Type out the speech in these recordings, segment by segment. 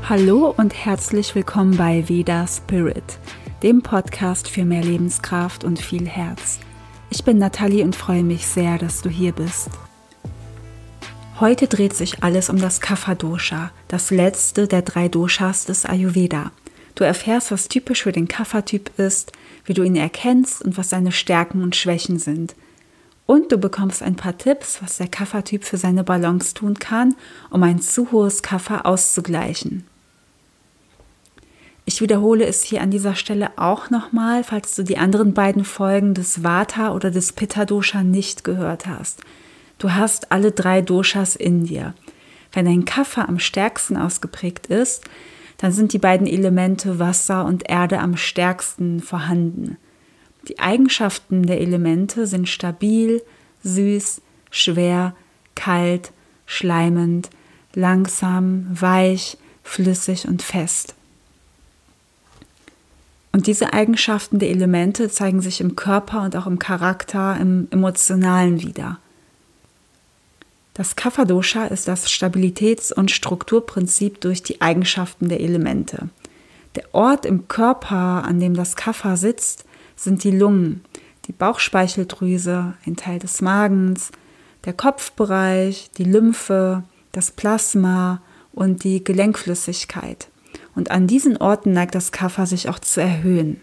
Hallo und herzlich willkommen bei Veda Spirit, dem Podcast für mehr Lebenskraft und viel Herz. Ich bin Nathalie und freue mich sehr, dass du hier bist. Heute dreht sich alles um das Kapha-Dosha, das letzte der 3 Doshas des Ayurveda. Du erfährst, was typisch für den Kapha-Typ ist, wie du ihn erkennst und was seine Stärken und Schwächen sind. Und du bekommst ein paar Tipps, was der Kapha-Typ für seine Balance tun kann, um ein zu hohes Kapha auszugleichen. Ich wiederhole es hier an dieser Stelle auch nochmal, falls du die anderen beiden Folgen des Vata oder des Pitta-Dosha nicht gehört hast. Du hast alle 3 Doshas in dir. Wenn dein Kapha am stärksten ausgeprägt ist, dann sind die beiden Elemente Wasser und Erde am stärksten vorhanden. Die Eigenschaften der Elemente sind stabil, süß, schwer, kalt, schleimend, langsam, weich, flüssig und fest. Und diese Eigenschaften der Elemente zeigen sich im Körper und auch im Charakter, im Emotionalen wieder. Das Kapha-Dosha ist das Stabilitäts- und Strukturprinzip durch die Eigenschaften der Elemente. Der Ort im Körper, an dem das Kapha sitzt, sind die Lungen, die Bauchspeicheldrüse, ein Teil des Magens, der Kopfbereich, die Lymphe, das Plasma und die Gelenkflüssigkeit. Und an diesen Orten neigt das Kapha sich auch zu erhöhen.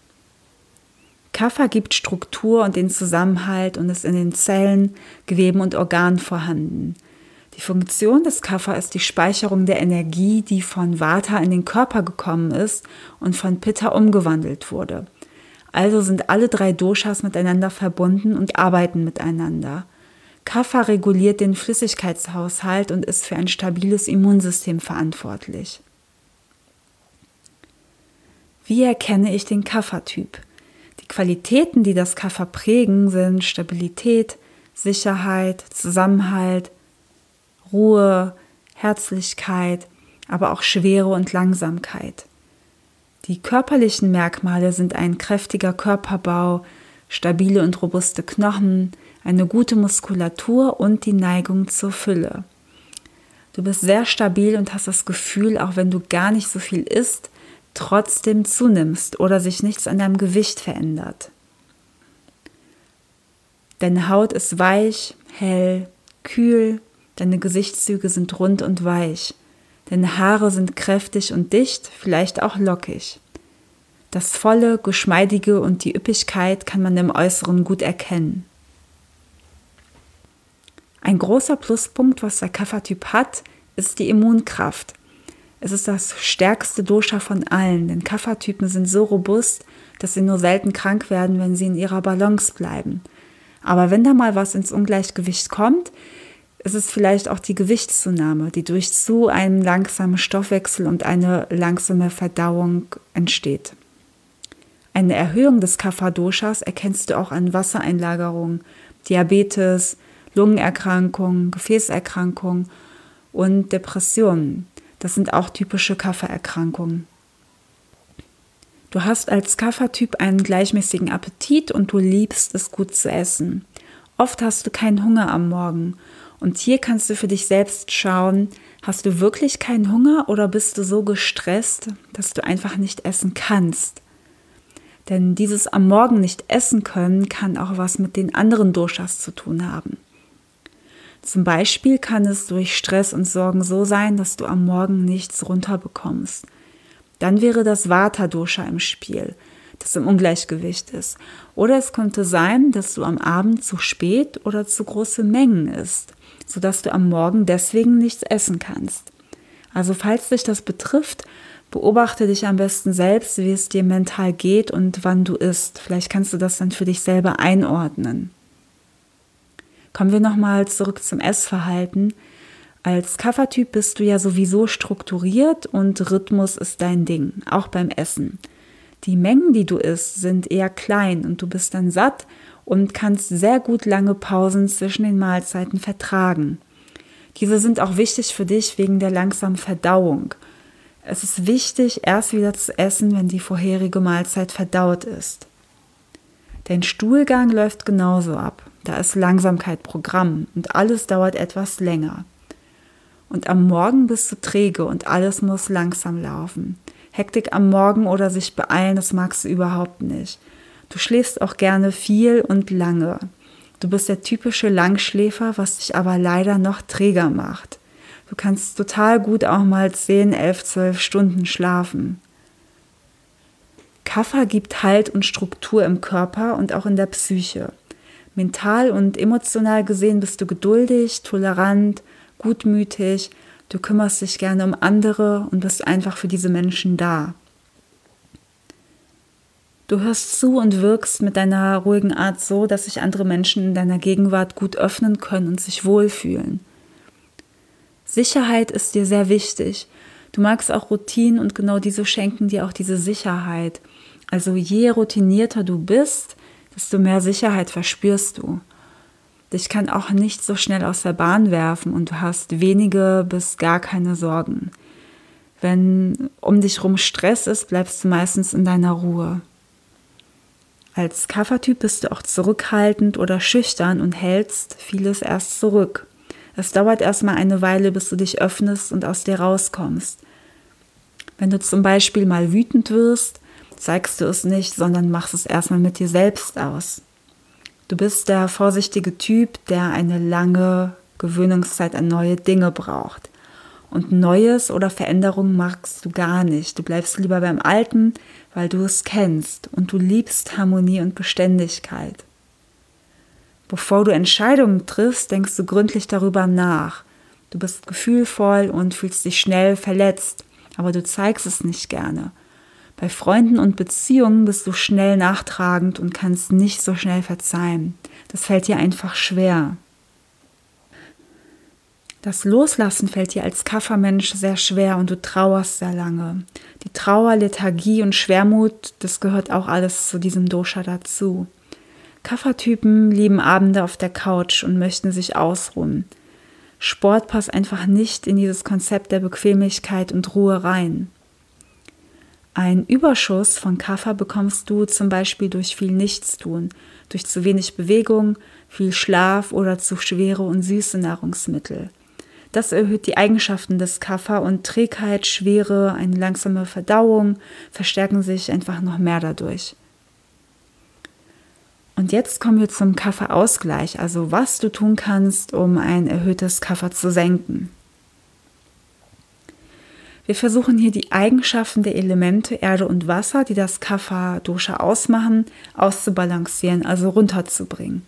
Kapha gibt Struktur und den Zusammenhalt und ist in den Zellen, Geweben und Organen vorhanden. Die Funktion des Kapha ist die Speicherung der Energie, die von Vata in den Körper gekommen ist und von Pitta umgewandelt wurde. Also sind alle 3 Doshas miteinander verbunden und arbeiten miteinander. Kapha reguliert den Flüssigkeitshaushalt und ist für ein stabiles Immunsystem verantwortlich. Wie erkenne ich den Kapha-Typ? Die Qualitäten, die das Kapha prägen, sind Stabilität, Sicherheit, Zusammenhalt, Ruhe, Herzlichkeit, aber auch Schwere und Langsamkeit. Die körperlichen Merkmale sind ein kräftiger Körperbau, stabile und robuste Knochen, eine gute Muskulatur und die Neigung zur Fülle. Du bist sehr stabil und hast das Gefühl, auch wenn du gar nicht so viel isst, trotzdem zunimmst oder sich nichts an deinem Gewicht verändert. Deine Haut ist weich, hell, kühl, deine Gesichtszüge sind rund und weich. Deine Haare sind kräftig und dicht, vielleicht auch lockig. Das Volle, Geschmeidige und die Üppigkeit kann man im Äußeren gut erkennen. Ein großer Pluspunkt, was der Kapha-Typ hat, ist die Immunkraft. Es ist das stärkste Dosha von allen, denn Kapha-Typen sind so robust, dass sie nur selten krank werden, wenn sie in ihrer Balance bleiben. Aber wenn da mal was ins Ungleichgewicht kommt, ist es vielleicht auch die Gewichtszunahme, die durch zu einem langsamen Stoffwechsel und eine langsame Verdauung entsteht. Eine Erhöhung des Kapha-Doshas erkennst du auch an Wassereinlagerung, Diabetes, Lungenerkrankungen, Gefäßerkrankungen und Depressionen. Das sind auch typische Kapha-Erkrankungen. Du hast als Kapha-Typ einen gleichmäßigen Appetit und du liebst es, gut zu essen. Oft hast du keinen Hunger am Morgen. Und hier kannst du für dich selbst schauen, hast du wirklich keinen Hunger oder bist du so gestresst, dass du einfach nicht essen kannst? Denn dieses am Morgen nicht essen können, kann auch was mit den anderen Doshas zu tun haben. Zum Beispiel kann es durch Stress und Sorgen so sein, dass du am Morgen nichts runterbekommst. Dann wäre das Vata-Dosha im Spiel, das im Ungleichgewicht ist. Oder es könnte sein, dass du am Abend zu spät oder zu große Mengen isst, sodass du am Morgen deswegen nichts essen kannst. Also falls dich das betrifft, beobachte dich am besten selbst, wie es dir mental geht und wann du isst. Vielleicht kannst du das dann für dich selber einordnen. Kommen wir nochmal zurück zum Essverhalten. Als Kapha-Typ bist du ja sowieso strukturiert und Rhythmus ist dein Ding, auch beim Essen. Die Mengen, die du isst, sind eher klein und du bist dann satt und kannst sehr gut lange Pausen zwischen den Mahlzeiten vertragen. Diese sind auch wichtig für dich wegen der langsamen Verdauung. Es ist wichtig, erst wieder zu essen, wenn die vorherige Mahlzeit verdaut ist. Dein Stuhlgang läuft genauso ab. Da ist Langsamkeit Programm und alles dauert etwas länger. Und am Morgen bist du träge und alles muss langsam laufen. Hektik am Morgen oder sich beeilen, das magst du überhaupt nicht. Du schläfst auch gerne viel und lange. Du bist der typische Langschläfer, was dich aber leider noch träger macht. Du kannst total gut auch mal 10, 11, 12 Stunden schlafen. Kapha gibt Halt und Struktur im Körper und auch in der Psyche. Mental und emotional gesehen bist du geduldig, tolerant, gutmütig, du kümmerst dich gerne um andere und bist einfach für diese Menschen da. Du hörst zu und wirkst mit deiner ruhigen Art so, dass sich andere Menschen in deiner Gegenwart gut öffnen können und sich wohlfühlen. Sicherheit ist dir sehr wichtig. Du magst auch Routinen und genau diese schenken dir auch diese Sicherheit. Also je routinierter du bist, desto mehr Sicherheit verspürst du. Dich kann auch nicht so schnell aus der Bahn werfen und du hast wenige bis gar keine Sorgen. Wenn um dich rum Stress ist, bleibst du meistens in deiner Ruhe. Als Kapha-Typ bist du auch zurückhaltend oder schüchtern und hältst vieles erst zurück. Es dauert erstmal eine Weile, bis du dich öffnest und aus dir rauskommst. Wenn du zum Beispiel mal wütend wirst, zeigst du es nicht, sondern machst es erstmal mit dir selbst aus. Du bist der vorsichtige Typ, der eine lange Gewöhnungszeit an neue Dinge braucht. Und Neues oder Veränderungen magst du gar nicht. Du bleibst lieber beim Alten, weil du es kennst und du liebst Harmonie und Beständigkeit. Bevor du Entscheidungen triffst, denkst du gründlich darüber nach. Du bist gefühlvoll und fühlst dich schnell verletzt, aber du zeigst es nicht gerne. Bei Freunden und Beziehungen bist du schnell nachtragend und kannst nicht so schnell verzeihen. Das fällt dir einfach schwer. Das Loslassen fällt dir als Kapha-Mensch sehr schwer und du trauerst sehr lange. Die Trauer, Lethargie und Schwermut, das gehört auch alles zu diesem Dosha dazu. Kapha-Typen lieben Abende auf der Couch und möchten sich ausruhen. Sport passt einfach nicht in dieses Konzept der Bequemlichkeit und Ruhe rein. Ein Überschuss von Kapha bekommst du zum Beispiel durch viel Nichtstun, durch zu wenig Bewegung, viel Schlaf oder zu schwere und süße Nahrungsmittel. Das erhöht die Eigenschaften des Kapha und Trägheit, Schwere, eine langsame Verdauung verstärken sich einfach noch mehr dadurch. Und jetzt kommen wir zum Kapha-Ausgleich, also was du tun kannst, um ein erhöhtes Kapha zu senken. Wir versuchen hier die Eigenschaften der Elemente Erde und Wasser, die das Kapha-Dosha ausmachen, auszubalancieren, also runterzubringen.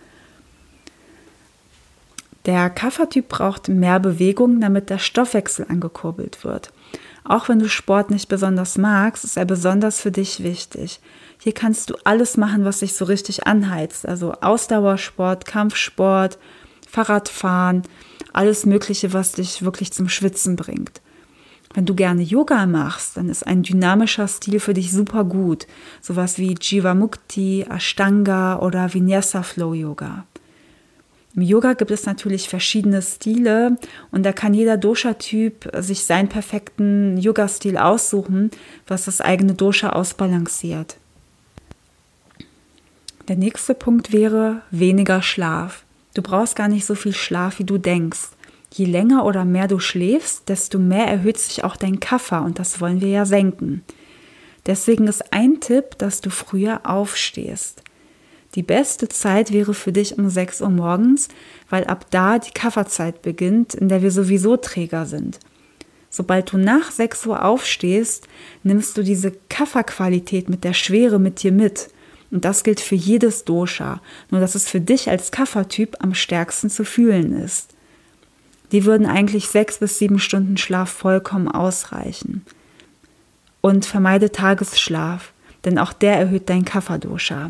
Der Kapha-Typ braucht mehr Bewegung, damit der Stoffwechsel angekurbelt wird. Auch wenn du Sport nicht besonders magst, ist er besonders für dich wichtig. Hier kannst du alles machen, was dich so richtig anheizt, also Ausdauersport, Kampfsport, Fahrradfahren, alles Mögliche, was dich wirklich zum Schwitzen bringt. Wenn du gerne Yoga machst, dann ist ein dynamischer Stil für dich super gut. Sowas wie Jivamukti, Ashtanga oder Vinyasa Flow Yoga. Im Yoga gibt es natürlich verschiedene Stile und da kann jeder Dosha-Typ sich seinen perfekten Yoga-Stil aussuchen, was das eigene Dosha ausbalanciert. Der nächste Punkt wäre weniger Schlaf. Du brauchst gar nicht so viel Schlaf, wie du denkst. Je länger oder mehr du schläfst, desto mehr erhöht sich auch dein Kapha und das wollen wir ja senken. Deswegen ist ein Tipp, dass du früher aufstehst. Die beste Zeit wäre für dich um 6 Uhr morgens, weil ab da die Kapha-Zeit beginnt, in der wir sowieso träger sind. Sobald du nach 6 Uhr aufstehst, nimmst du diese Kapha-Qualität mit der Schwere mit dir mit. Und das gilt für jedes Dosha, nur dass es für dich als Kapha-Typ am stärksten zu fühlen ist. Die würden eigentlich 6 bis 7 Stunden Schlaf vollkommen ausreichen. Und vermeide Tagesschlaf, denn auch der erhöht dein Kapha-Dosha.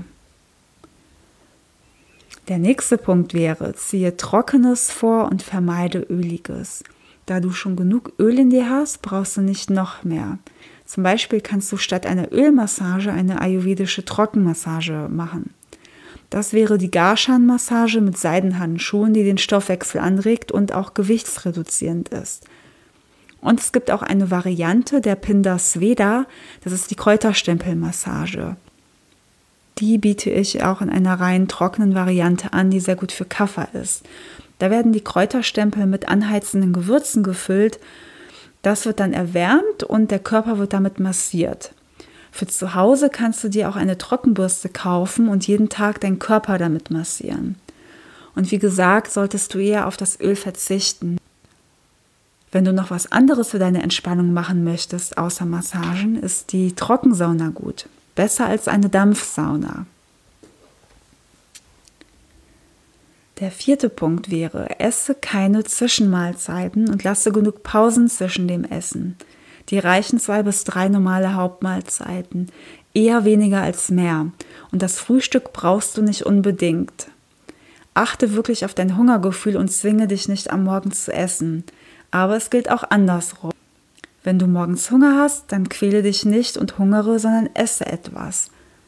Der nächste Punkt wäre, ziehe Trockenes vor und vermeide Öliges. Da du schon genug Öl in dir hast, brauchst du nicht noch mehr. Zum Beispiel kannst du statt einer Ölmassage eine ayurvedische Trockenmassage machen. Das wäre die Garshan-Massage mit Seidenhandschuhen, die den Stoffwechsel anregt und auch gewichtsreduzierend ist. Und es gibt auch eine Variante der Pinda Sveda, das ist die Kräuterstempelmassage. Die biete ich auch in einer rein trockenen Variante an, die sehr gut für Kapha ist. Da werden die Kräuterstempel mit anheizenden Gewürzen gefüllt. Das wird dann erwärmt und der Körper wird damit massiert. Für zu Hause kannst du dir auch eine Trockenbürste kaufen und jeden Tag deinen Körper damit massieren. Und wie gesagt, solltest du eher auf das Öl verzichten. Wenn du noch was anderes für deine Entspannung machen möchtest, außer Massagen, ist die Trockensauna gut. Besser als eine Dampfsauna. Der 4. Punkt wäre, esse keine Zwischenmahlzeiten und lasse genug Pausen zwischen dem Essen. Die reichen 2 bis 3 normale Hauptmahlzeiten, eher weniger als mehr. Und das Frühstück brauchst du nicht unbedingt. Achte wirklich auf dein Hungergefühl und zwinge dich nicht am Morgen zu essen. Aber es gilt auch andersrum. Wenn du morgens Hunger hast, dann quäle dich nicht und hungere, sondern esse etwas.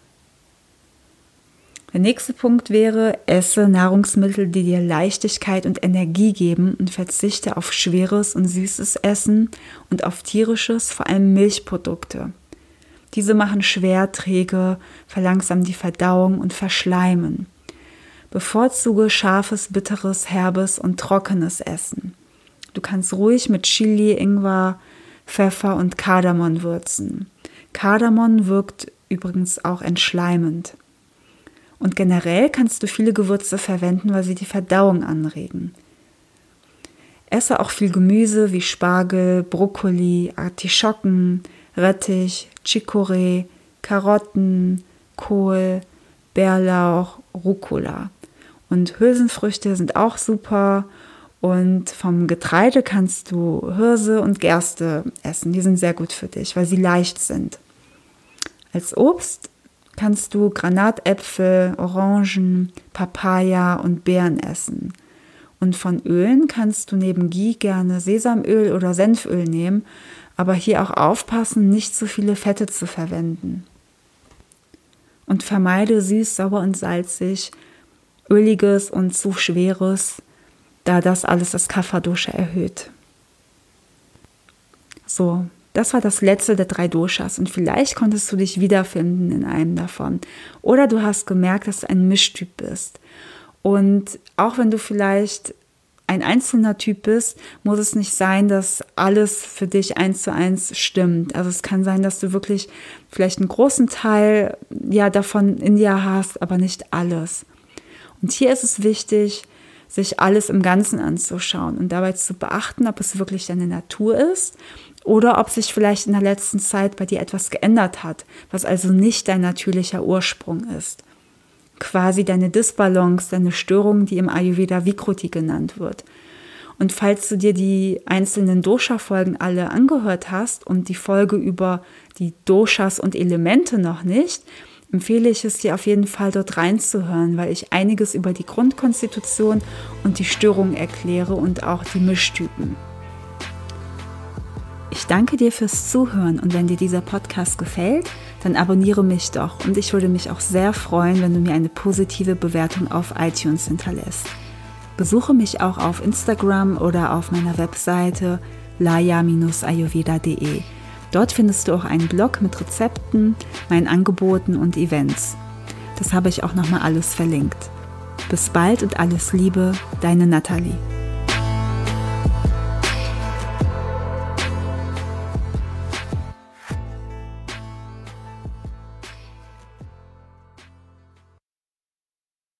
Der nächste Punkt wäre, esse Nahrungsmittel, die dir Leichtigkeit und Energie geben und verzichte auf schweres und süßes Essen und auf tierisches, vor allem Milchprodukte. Diese machen schwer, träge, verlangsamen die Verdauung und verschleimen. Bevorzuge scharfes, bitteres, herbes und trockenes Essen. Du kannst ruhig mit Chili, Ingwer, Pfeffer und Kardamom würzen. Kardamom wirkt übrigens auch entschleimend. Und generell kannst du viele Gewürze verwenden, weil sie die Verdauung anregen. Esse auch viel Gemüse wie Spargel, Brokkoli, Artischocken, Rettich, Chicorée, Karotten, Kohl, Bärlauch, Rucola. Und Hülsenfrüchte sind auch super. Und vom Getreide kannst du Hirse und Gerste essen. Die sind sehr gut für dich, weil sie leicht sind. Als Obst kannst du Granatäpfel, Orangen, Papaya und Beeren essen. Und von Ölen kannst du neben Ghee gerne Sesamöl oder Senföl nehmen, aber hier auch aufpassen, nicht zu viele Fette zu verwenden. Und vermeide süß, sauer und salzig, öliges und zu schweres, da das alles das Kapha-Dosha erhöht. So, das war das letzte der 3 Doshas und vielleicht konntest du dich wiederfinden in einem davon. Oder du hast gemerkt, dass du ein Mischtyp bist. Und auch wenn du vielleicht ein einzelner Typ bist, muss es nicht sein, dass alles für dich 1:1 stimmt. Also es kann sein, dass du wirklich vielleicht einen großen Teil davon in dir hast, aber nicht alles. Und hier ist es wichtig, sich alles im Ganzen anzuschauen und dabei zu beachten, ob es wirklich deine Natur ist oder ob sich vielleicht in der letzten Zeit bei dir etwas geändert hat, was also nicht dein natürlicher Ursprung ist. Quasi deine Disbalance, deine Störung, die im Ayurveda Vikruti genannt wird. Und falls du dir die einzelnen Dosha-Folgen alle angehört hast und die Folge über die Doshas und Elemente noch nicht, empfehle ich es dir auf jeden Fall dort reinzuhören, weil ich einiges über die Grundkonstitution und die Störungen erkläre und auch die Mischtypen. Ich danke dir fürs Zuhören und wenn dir dieser Podcast gefällt, dann abonniere mich doch und ich würde mich auch sehr freuen, wenn du mir eine positive Bewertung auf iTunes hinterlässt. Besuche mich auch auf Instagram oder auf meiner Webseite laya-ayurveda.de. Dort findest du auch einen Blog mit Rezepten, meinen Angeboten und Events. Das habe ich auch nochmal alles verlinkt. Bis bald und alles Liebe, deine Nathalie.